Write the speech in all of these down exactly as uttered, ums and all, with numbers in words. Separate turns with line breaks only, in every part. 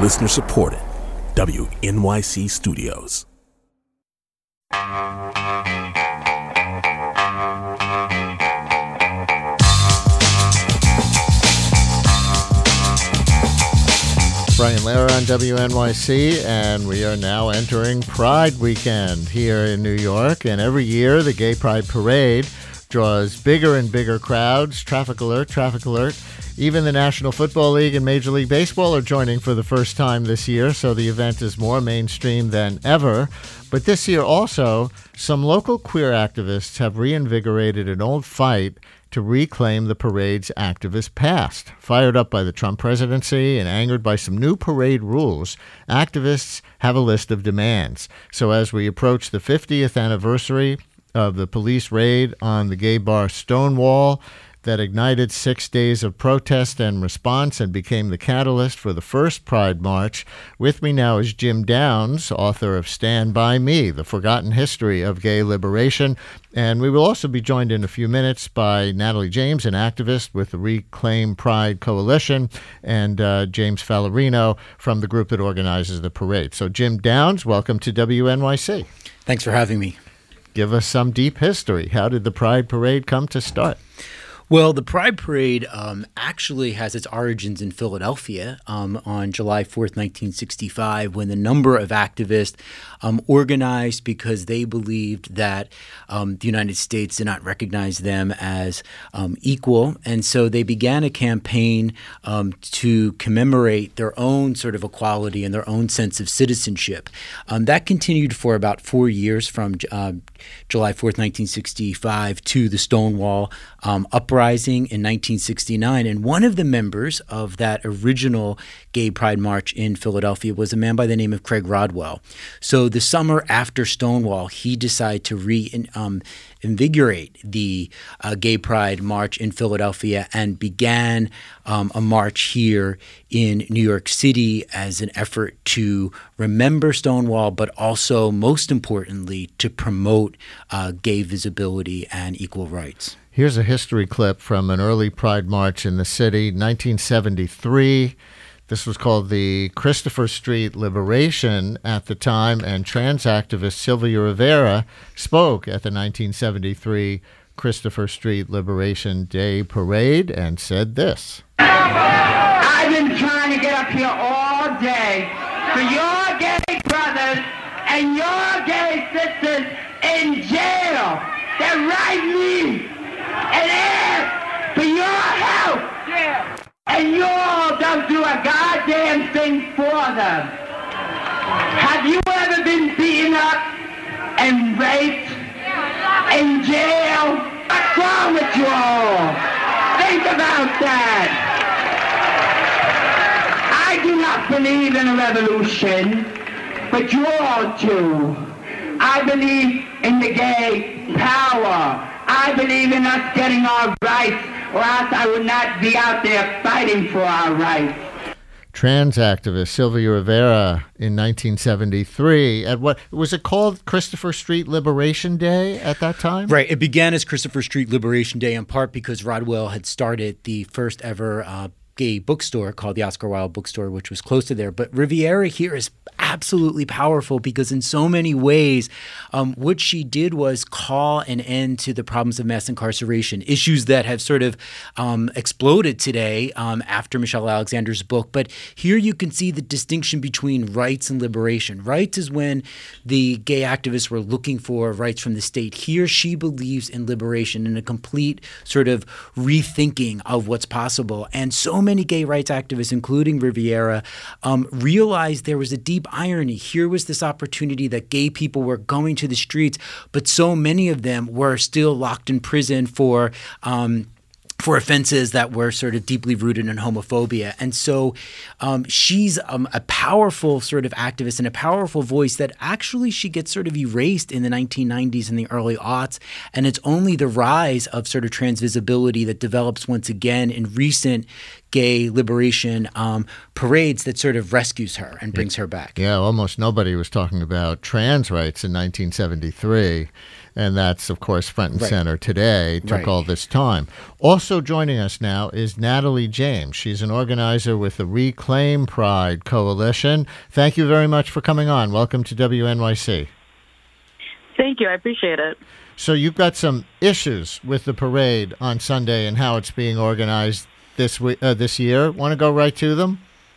Listener supported. W N Y C Studios.
Brian Lehrer on W N Y C, and we are now entering Pride Weekend here in New York. And every year, the Gay Pride Parade draws bigger and bigger crowds. Traffic alert, traffic alert. Even the National Football League and Major League Baseball are joining for the first time this year, so the event is more mainstream than ever. But this year also, some local queer activists have reinvigorated an old fight to reclaim the parade's activist past. Fired up by the Trump presidency and angered by some new parade rules, activists have a list of demands. So as we approach the fiftieth anniversary of the police raid on the gay bar Stonewall, that ignited six days of protest and response and became the catalyst for the first Pride March. With me now is Jim Downs, author of Stand By Me, The Forgotten History of Gay Liberation. And we will also be joined in a few minutes by Natalie James, an activist with the Reclaim Pride Coalition, and uh, James Fallerino from the group that organizes the parade. So Jim Downs, welcome to W N Y C.
Thanks for having me.
Give us some deep history. How did the Pride Parade come to start?
Well, the Pride Parade um, actually has its origins in Philadelphia um, on July fourth, nineteen sixty-five, when the number of activists um, organized because they believed that um, the United States did not recognize them as um, equal. And so they began a campaign um, to commemorate their own sort of equality and their own sense of citizenship. Um, that continued for about four years from uh, July fourth, nineteen sixty-five to the Stonewall um, uprising in nineteen sixty-nine. And one of the members of that original Gay Pride March in Philadelphia was a man by the name of Craig Rodwell. So the summer after Stonewall, he decided to re um, invigorate the uh, Gay Pride March in Philadelphia and began um, a march here in New York City as an effort to remember Stonewall, but also, most importantly, to promote uh, gay visibility and equal rights.
Here's a history clip from an early Pride March in the city, nineteen seventy-three. This was called the Christopher Street Liberation at the time, and trans activist Sylvia Rivera spoke at the nineteen seventy-three Christopher Street Liberation Day Parade and said this.
I've been trying to get up here all day for your gay brothers and your gay sisters in jail that write me and ask for your help. Yeah. And you all don't do a goddamn thing for them. Have you ever been beaten up and raped in jail? What's wrong with you all? Think about that. I do not believe in a revolution, but you all do. I believe in the gay power. I believe in us getting our rights, or else I would not be out there fighting for our rights.
Trans activist Sylvia Rivera in nineteen seventy-three. At what was it called? Christopher Street Liberation Day at that time?
Right. It began as Christopher Street Liberation Day in part because Rodwell had started the first ever uh, gay bookstore called the Oscar Wilde Bookstore, which was close to there. But Riviera here is absolutely powerful because in so many ways, um, what she did was call an end to the problems of mass incarceration, issues that have sort of um, exploded today um, after Michelle Alexander's book. But here you can see the distinction between rights and liberation. Rights is when the gay activists were looking for rights from the state. Here she believes in liberation and a complete sort of rethinking of what's possible. And so many gay rights activists, including Riviera, um, realized there was a deep irony. Here was this opportunity that gay people were going to the streets, but so many of them were still locked in prison for um, for offenses that were sort of deeply rooted in homophobia. And so um, she's um, a powerful sort of activist and a powerful voice that actually she gets sort of erased in the nineteen nineties and the early aughts. And it's only the rise of sort of trans visibility that develops once again in recent gay liberation um, parades that sort of rescues her and brings her back.
Yeah, almost nobody was talking about trans rights in nineteen seventy-three, and that's, of course, front and
Right.
center today. It took
Right.
all this time. Also joining us now is Natalie James. She's an organizer with the Reclaim Pride Coalition. Thank you very much for coming on. Welcome to W N Y C.
Thank you. I appreciate it.
So you've got some issues with the parade on Sunday and how it's being organized this week, uh, this year. Want to go right to them?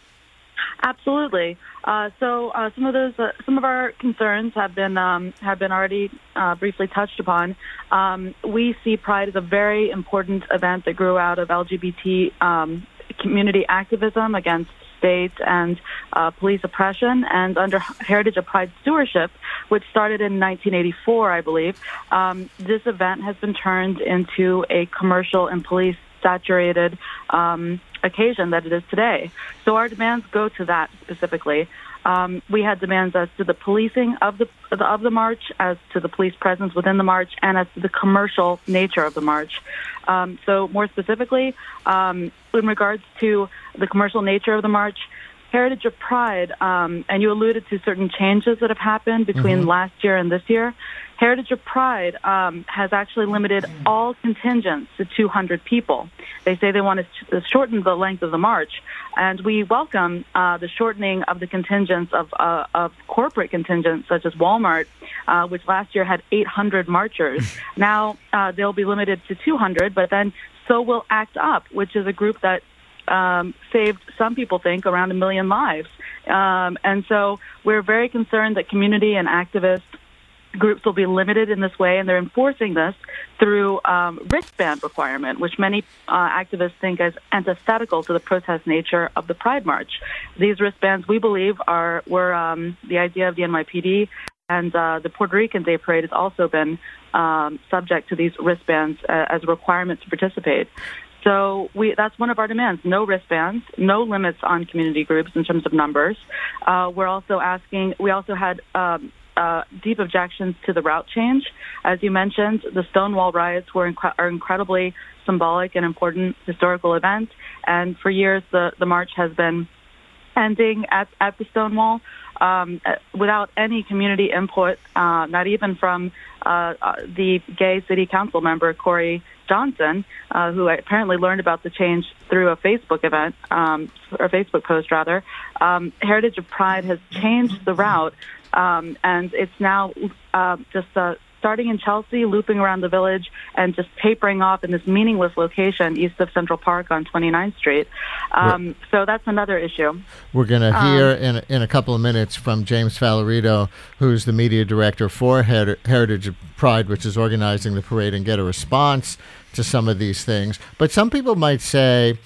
Absolutely. Uh, so uh, some of those, uh, some of our concerns have been um, have been already uh, briefly touched upon. Um, we see Pride as a very important event that grew out of L G B T um, community activism against state and uh, police oppression, and under Heritage of Pride stewardship, which started in nineteen eighty-four, I believe. Um, this event has been turned into a commercial and police saturated um, occasion that it is today. So our demands go to that specifically. Um, we had demands as to the policing of the of the march, as to the police presence within the march, and as to the commercial nature of the march. Um, so more specifically, um, in regards to the commercial nature of the march, Heritage of Pride, um, and you alluded to certain changes that have happened between mm-hmm. last year and this year. Heritage of Pride um, has actually limited all contingents to two hundred people. They say they want to shorten the length of the march, and we welcome uh, the shortening of the contingents of, uh, of corporate contingents such as Walmart, uh, which last year had eight hundred marchers. Now uh, they'll be limited to two hundred, but then so will ACT UP, which is a group that um, saved, some people think, around a million lives. Um, and so we're very concerned that community and activists groups will be limited in this way, and they're enforcing this through um, wristband requirement, which many uh, activists think is antithetical to the protest nature of the Pride March. These wristbands, we believe, are were um, the idea of the N Y P D, and uh, the Puerto Rican Day Parade has also been um, subject to these wristbands uh, as a requirement to participate. So we, that's one of our demands: no wristbands, no limits on community groups in terms of numbers. Uh, we're also asking. We also had. Um, Uh, deep objections to the route change. As you mentioned, the Stonewall riots were inc- are incredibly symbolic and important historical event, and for years the, the march has been ending at, at the Stonewall um, without any community input, uh, not even from uh, uh, the gay city council member, Corey Johnson, uh, who apparently learned about the change through a Facebook event, um, or a Facebook post rather. Um, Heritage of Pride has changed the route, um, and it's now uh, just uh, starting in Chelsea, looping around the village, and just tapering off in this meaningless location east of Central Park on twenty-ninth Street. Um, so that's another issue.
We're going to hear
um,
in, in a couple of minutes from James Falarito, who's the media director for Her- Heritage of Pride, which is organizing the parade, and get a response to some of these things. But some people might say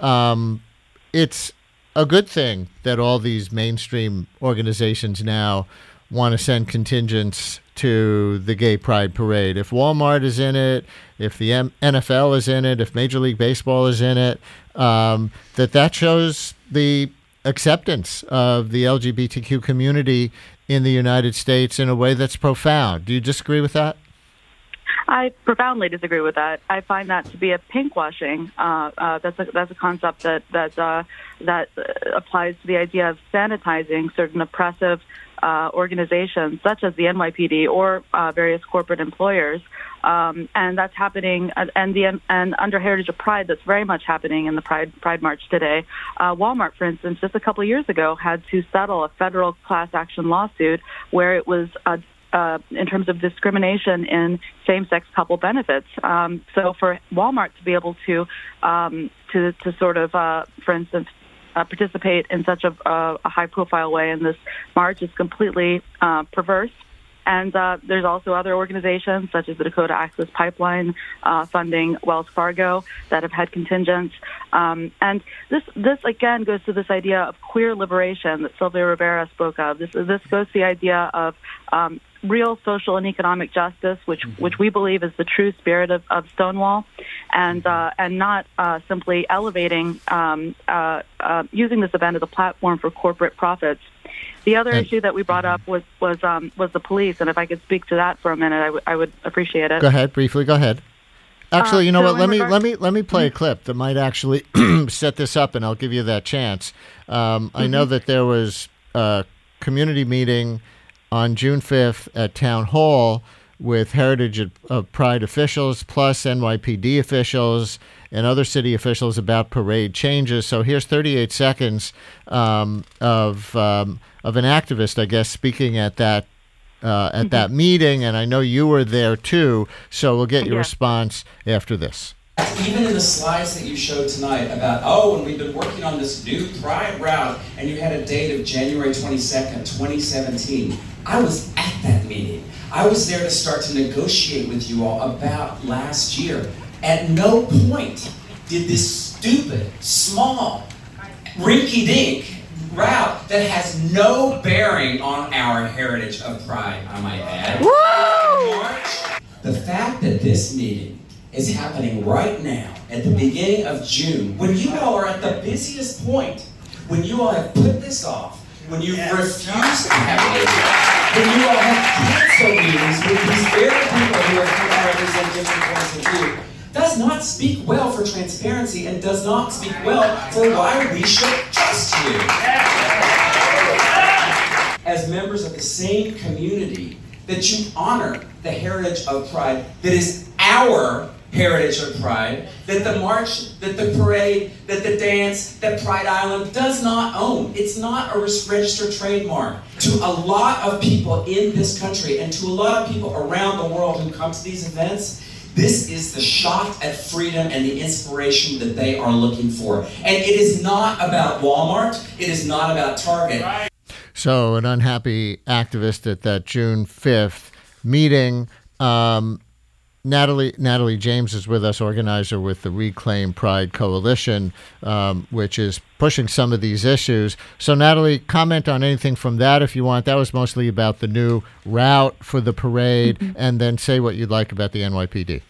um, it's a good thing that all these mainstream organizations now want to send contingents to the Gay Pride Parade. If Walmart is in it, if the M- N F L is in it, if Major League Baseball is in it, um, that that shows the acceptance of the L G B T Q community in the United States in a way that's profound. Do you disagree with that?
I profoundly disagree with that. I find that to be a pinkwashing. Uh, uh, that's a that's a concept that that uh, that applies to the idea of sanitizing certain oppressive uh, organizations, such as the N Y P D or uh, various corporate employers, um, and that's happening. And the and under Heritage of Pride, that's very much happening in the Pride Pride March today. Uh, Walmart, for instance, just a couple of years ago, had to settle a federal class action lawsuit where it was a Uh, in terms of discrimination in same-sex couple benefits. Um, so for Walmart to be able to um, to, to sort of, uh, for instance, uh, participate in such a, uh, a high-profile way in this march is completely uh, perverse. And uh, there's also other organizations, such as the Dakota Access Pipeline, uh, funding Wells Fargo, that have had contingents. Um, and this, this again, goes to this idea of queer liberation that Sylvia Rivera spoke of. This, this goes to the idea of um, real social and economic justice, which mm-hmm. which we believe is the true spirit of, of Stonewall, and uh, and not uh, simply elevating, um, uh, uh, using this event as a platform for corporate profits. The other and, issue that we brought up was was um, was the police, and if I could speak to that for a minute, I, w- I would appreciate it.
Go ahead, briefly. Go ahead. Actually, you know
Uh, so
what? Let
in
me
regard-
let me let me play a clip that might actually set this up, and I'll give you that chance. Um, I know that there was a community meeting on June fifth at Town Hall with Heritage of, of Pride officials, plus N Y P D officials and other city officials about parade changes. So here's thirty-eight seconds um, of um, of an activist, I guess, speaking at that uh, at that meeting, and I know you were there too. So we'll get your
Yeah.
response after this.
Even in the slides that you showed tonight about, oh, and we've been working on this new Pride route, and you had a date of January twenty-second, twenty seventeen. I was at that meeting. I was there to start to negotiate with you all about last year. At no point did this stupid, small, rinky-dink route that has no bearing on our heritage of Pride, I might add.
Woo!
March, the fact that this meeting is happening right now, at the beginning of June, when you all are at the busiest point, when you all have put this off, when you refuse to have meetings, when you all have canceled meetings with these very people who are represent different points of view, does not speak well for transparency and does not speak well for why we should trust you. As members of the same community, that you honor the heritage of Pride that is our heritage of Pride, that the march, that the parade, that the dance, that Pride Island does not own. It's not a registered trademark. To a lot of people in this country and to a lot of people around the world who come to these events, this is the shot at freedom and the inspiration that they are looking for. And it is not about Walmart. It is not about Target.
So an unhappy activist at that June fifth meeting. Um, Natalie Natalie James is with us, organizer with the Reclaim Pride Coalition, um, which is pushing some of these issues. So, Natalie, comment on anything from that if you want. That was mostly about the new route for the parade, mm-hmm. and then say what you'd like about the N Y P D.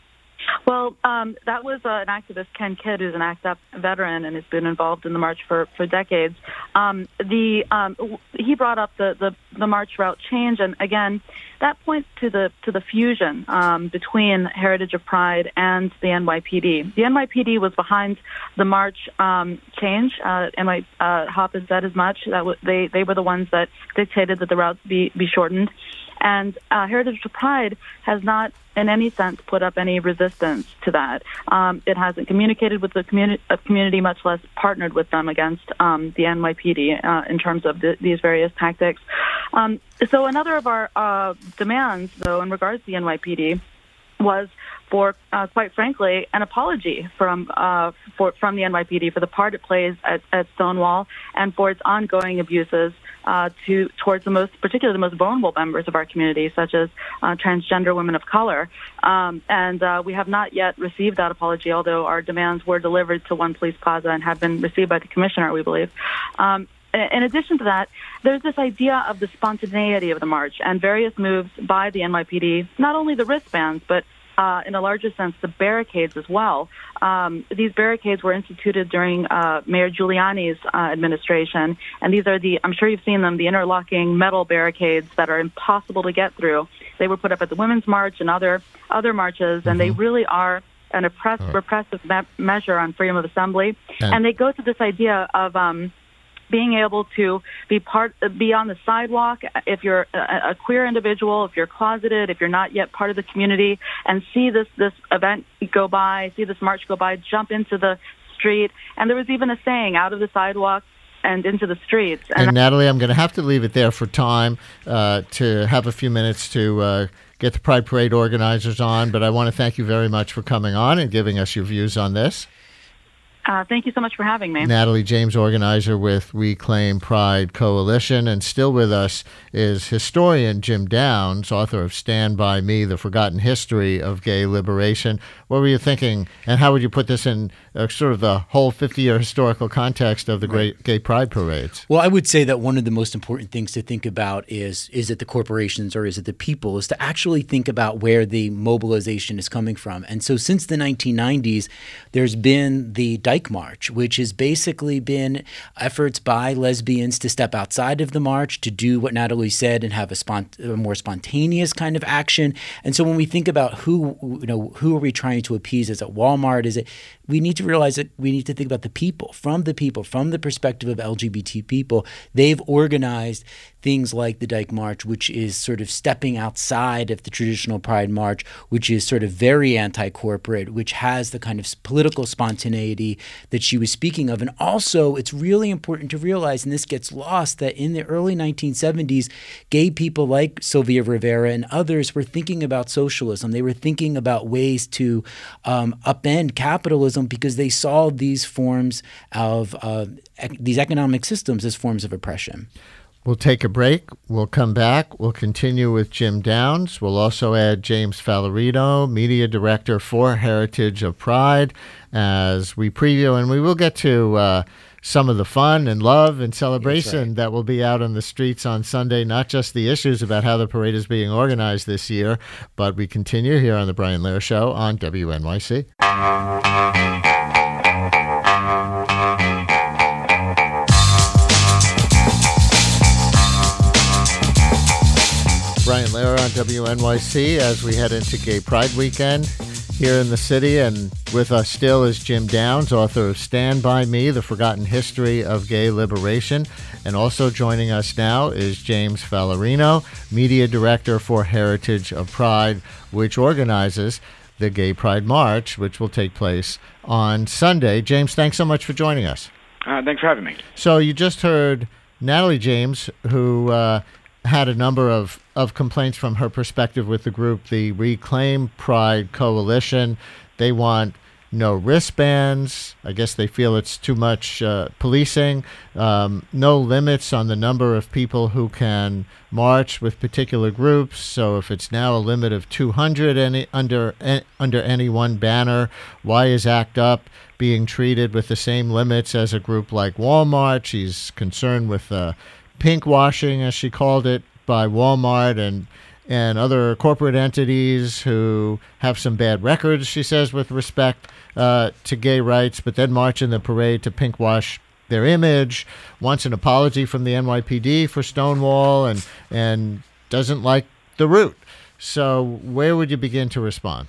Well, um, that was uh, an activist, Ken Kidd, who's an ACT UP veteran and has been involved in the march for, for decades. Um, the um, he brought up the, the, the march route change, and again, that points to the to the fusion um, between Heritage of Pride and the N Y P D. The N Y P D was behind the march um, change. Uh, N Y uh, Hop has said as much. That w- they they were the ones that dictated that the routes be be shortened. And uh, Heritage of Pride has not, in any sense, put up any resistance to that. Um, it hasn't communicated with the communi- uh, community, much less partnered with them against um, the N Y P D uh, in terms of the, these various tactics. Um, so another of our uh, demands, though, in regards to the N Y P D was for, uh, quite frankly, an apology from uh, for, from the N Y P D for the part it plays at, at Stonewall and for its ongoing abuses uh, to towards the most, particularly the most vulnerable members of our community, such as uh, transgender women of color. Um, and uh, we have not yet received that apology, although our demands were delivered to One Police Plaza and have been received by the commissioner, we believe. Um, In addition to that, there's this idea of the spontaneity of the march and various moves by the N Y P D, not only the wristbands, but uh, in a larger sense, the barricades as well. Um, these barricades were instituted during uh, Mayor Giuliani's uh, administration, and these are the, I'm sure you've seen them, the interlocking metal barricades that are impossible to get through. They were put up at the Women's March and other, other marches, mm-hmm. and they really are an oppress- right. repressive me- measure on freedom of assembly. And, and they go to this idea of um, being able to be part, be on the sidewalk if you're a, a queer individual, if you're closeted, if you're not yet part of the community, and see this this event go by, see this march go by, jump into the street. And there was even a saying, out of the sidewalk and into the streets.
And, and Natalie, I'm going to have to leave it there for time uh, to have a few minutes to uh, get the Pride Parade organizers on, but I want to thank you very much for coming on and giving us your views on this.
Uh, thank you so much for having me.
Natalie James, organizer with Reclaim Pride Coalition. And still with us is historian Jim Downs, author of Stand By Me, The Forgotten History of Gay Liberation. What were you thinking, and how would you put this in uh, sort of the whole fifty-year historical context of the great gay pride parades?
Well, I would say that one of the most important things to think about is, is it the corporations or is it the people, is to actually think about where the mobilization is coming from. And so since the nineteen nineties, there's been the Dyke March, which has basically been efforts by lesbians to step outside of the march, to do what Natalie said and have a, spont- a more spontaneous kind of action. And so when we think about who, you know, who are we trying to appease? Is it Walmart? Is it, we need to realize that we need to think about the people, from the people, from the perspective of L G B T people. They've organized things like the Dyke March, which is sort of stepping outside of the traditional Pride March, which is sort of very anti-corporate, which has the kind of political spontaneity that she was speaking of. And also, it's really important to realize, and this gets lost, that in the early nineteen seventies, gay people like Sylvia Rivera and others were thinking about socialism. They were thinking about ways to um, upend capitalism because they saw these forms of uh, ec- these economic systems as forms of oppression.
We'll take a break. We'll come back. We'll continue with Jim Downs. We'll also add James Fallarino, Media Director for Heritage of Pride, as we preview. And we will get to uh, some of the fun and love and celebration right. that will be out on the streets on Sunday, not just the issues about how the parade is being organized this year, but we continue here on The Brian Lehrer Show on W N Y C. Brian Lehrer on W N Y C as we head into Gay Pride Weekend here in the city. And with us still is Jim Downs, author of Stand By Me, The Forgotten History of Gay Liberation. And also joining us now is James Fallarino, Media Director for Heritage of Pride, which organizes the Gay Pride March, which will take place on Sunday. James, thanks so much for joining us.
Uh, thanks for having me.
So you just heard Natalie James, who uh, had a number of, of complaints from her perspective with the group, the Reclaim Pride Coalition. They want no wristbands. I guess they feel it's too much uh, policing. Um, no limits on the number of people who can march with particular groups. So if it's now a limit of two hundred any, under eh, under any one banner, why is ACT UP being treated with the same limits as a group like Walmart? She's concerned with uh, pink washing, as she called it, by Walmart and and other corporate entities who have some bad records, she says, with respect uh, to gay rights, but then march in the parade to pink wash their image, wants an apology from the N Y P D for Stonewall, and and doesn't like the route. So where would you begin to respond?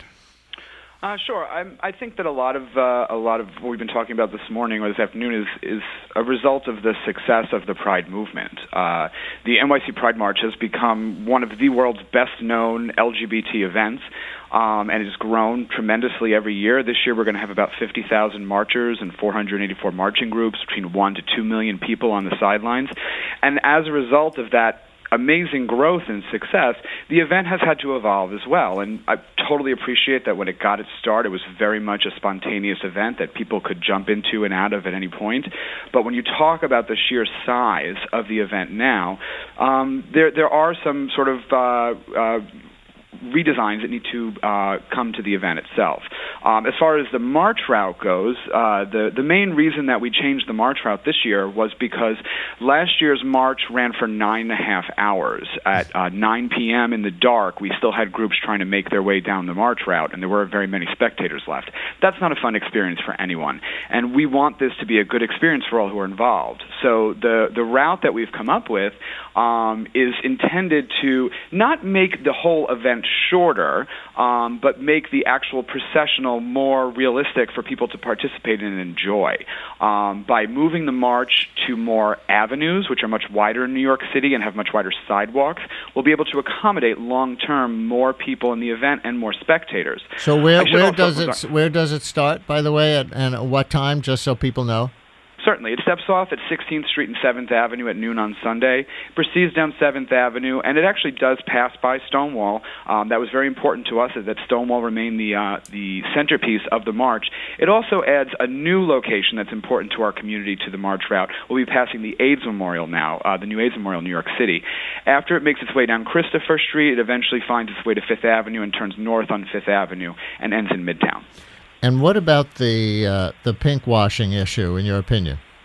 Uh, sure. I'm, I think that a lot of uh, a lot of what we've been talking about this morning or this afternoon is is a result of the success of the Pride movement. Uh, the N Y C Pride March has become one of the world's best-known L G B T events, um, and it has grown tremendously every year. This year, we're going to have about fifty thousand marchers and four hundred eighty-four marching groups, between one to two million people on the sidelines, and as a result of that amazing growth and success, the event has had to evolve as well. And I totally appreciate that when it got its start, it was very much a spontaneous event that people could jump into and out of at any point. But when you talk about the sheer size of the event now, um, there there are some sort of uh, uh, redesigns that need to uh, come to the event itself. Um, as far as the march route goes, uh, the, the main reason that we changed the march route this year was because last year's march ran for nine and a half hours. At uh, nine p.m. in the dark, we still had groups trying to make their way down the march route, and there weren't very many spectators left. That's not a fun experience for anyone, and we want this to be a good experience for all who are involved. So the, the route that we've come up with um, is intended to not make the whole event shorter, um, but make the actual processional more realistic for people to participate in and enjoy. Um, by moving the march to more avenues, which are much wider in New York City and have much wider sidewalks, we'll be able to accommodate long-term more people in the event and more spectators.
So where where does it where does it start, by the way, at, and at what time, just so people know?
Certainly. It steps off at sixteenth Street and seventh Avenue at noon on Sunday, proceeds down seventh Avenue, and it actually does pass by Stonewall. Um, that was very important to us, that Stonewall remained the uh, the centerpiece of the march. It also adds a new location that's important to our community to the march route. We'll be passing the AIDS Memorial now, uh, the new AIDS Memorial in New York City. After it makes its way down Christopher Street, it eventually finds its way to Fifth Avenue and turns north on Fifth Avenue and ends in Midtown.
And what about the uh, the pink washing issue, in your opinion?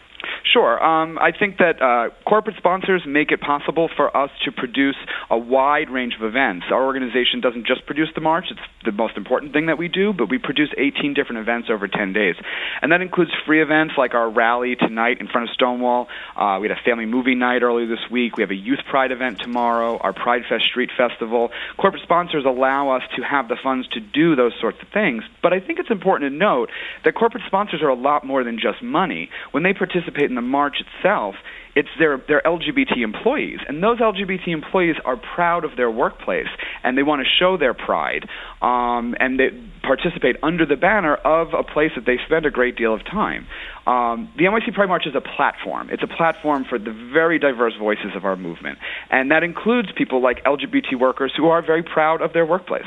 Sure. Um, I think that uh, corporate sponsors make it possible for us to produce a wide range of events. Our organization doesn't just produce the march. It's the most important thing that we do, but we produce eighteen different events over ten days. And that includes free events like our rally tonight in front of Stonewall. Uh, we had a family movie night earlier this week. We have a Youth Pride event tomorrow, our Pride Fest Street Festival. Corporate sponsors allow us to have the funds to do those sorts of things. But I think it's important to note that corporate sponsors are a lot more than just money. When they participate in the march itself, it's their, their L G B T employees. And those L G B T employees are proud of their workplace, and they want to show their pride. Um, and they participate under the banner of a place that they spend a great deal of time. Um, the N Y C Pride March is a platform. It's a platform for the very diverse voices of our movement. And that includes people like L G B T workers who are very proud of their workplace.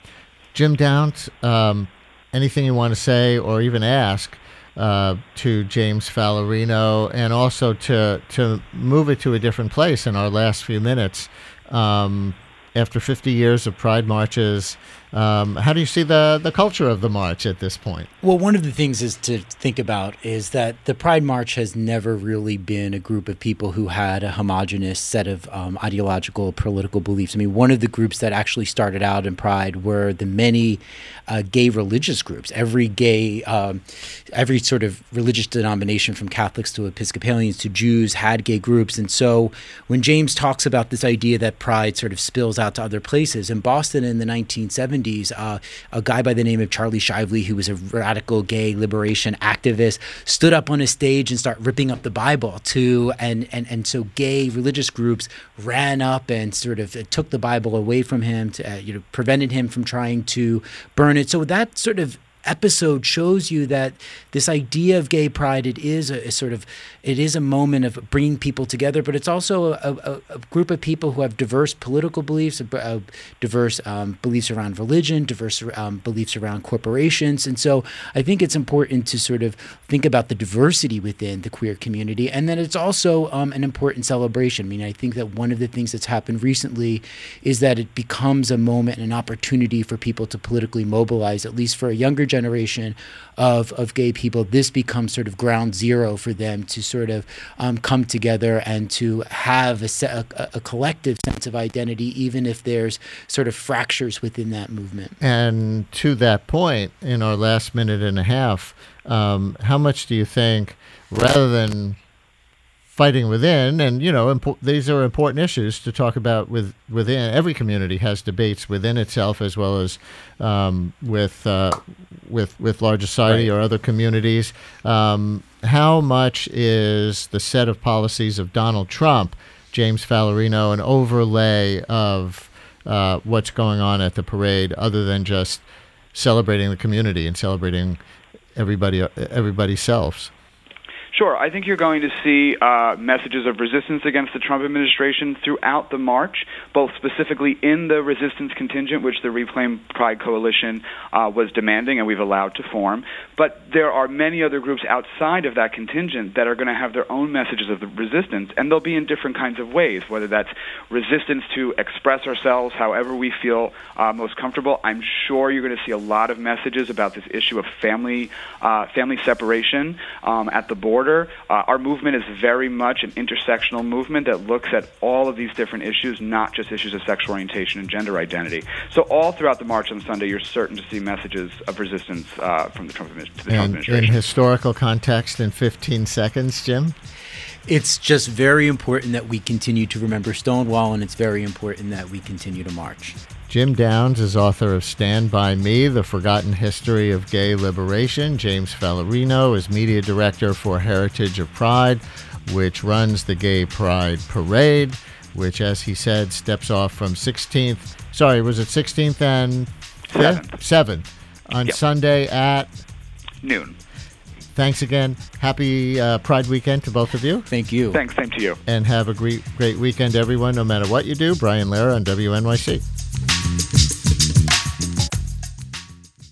Jim Downs, um, anything you want to say or even ask uh, to James Falorino, and also to to move it to a different place in our last few minutes. Um, after fifty years of Pride marches, um, how do you see the, the culture of the march at this point?
Well, one of the things is to think about is that the Pride March has never really been a group of people who had a homogenous set of um, ideological, political beliefs. I mean, one of the groups that actually started out in Pride were the many uh, gay religious groups. Every gay, um, every sort of religious denomination, from Catholics to Episcopalians to Jews, had gay groups. And so when James talks about this idea that Pride sort of spills out to other places, in Boston in the nineteen seventies, uh, a guy by the name of Charlie Shively, who was a radical gay liberation activist, stood up on a stage and started ripping up the Bible to, and, and, and so gay religious groups ran up and sort of took the Bible away from him, to, uh, you know, prevented him from trying to burn it. So that sort of episode shows you that this idea of gay pride, it is a, a sort of, it is a moment of bringing people together, but it's also a, a, a group of people who have diverse political beliefs, uh, diverse um, beliefs around religion, diverse um, beliefs around corporations. And so I think it's important to sort of think about the diversity within the queer community, and then it's also um, an important celebration. I mean, I think that one of the things that's happened recently is that it becomes a moment and an opportunity for people to politically mobilize, at least for a younger generation. generation of, of gay people. This becomes sort of ground zero for them to sort of um, come together and to have a, a, a collective sense of identity, even if there's sort of fractures within that movement.
And to that point, in our last minute and a half, um, how much do you think, rather than fighting within, and you know, impo- these are important issues to talk about with within. Every community has debates within itself, as well as um, with uh, with with larger society right. or other communities. Um, how much is the set of policies of Donald Trump, James Falorino, an overlay of uh, what's going on at the parade, other than just celebrating the community and celebrating everybody everybody's selves?
Sure. I think you're going to see uh, messages of resistance against the Trump administration throughout the march, both specifically in the resistance contingent, which the Reclaim Pride Coalition uh, was demanding and we've allowed to form. But there are many other groups outside of that contingent that are going to have their own messages of the resistance, and they'll be in different kinds of ways, whether that's resistance to express ourselves however we feel uh, most comfortable. I'm sure you're going to see a lot of messages about this issue of family, uh, family separation um, at the border. Uh, our movement is very much an intersectional movement that looks at all of these different issues, not just issues of sexual orientation and gender identity. So all throughout the march on Sunday, you're certain to see messages of resistance uh, from the Trump, to the Trump
and
administration.
In historical context, in fifteen seconds, Jim?
It's just very important that we continue to remember Stonewall, and it's very important that we continue to march.
Jim Downs is author of Stand By Me, The Forgotten History of Gay Liberation. James Falorino is media director for Heritage of Pride, which runs the Gay Pride Parade, which, as he said, steps off from sixteenth. Sorry, was it sixteenth and
seventh?
seventh on
yep.
Sunday at
noon.
Thanks again. Happy uh, Pride weekend to both of you.
Thank you.
Thanks, same to you.
And have a great, great weekend, everyone, no matter what you do. Brian Lara on W N Y C.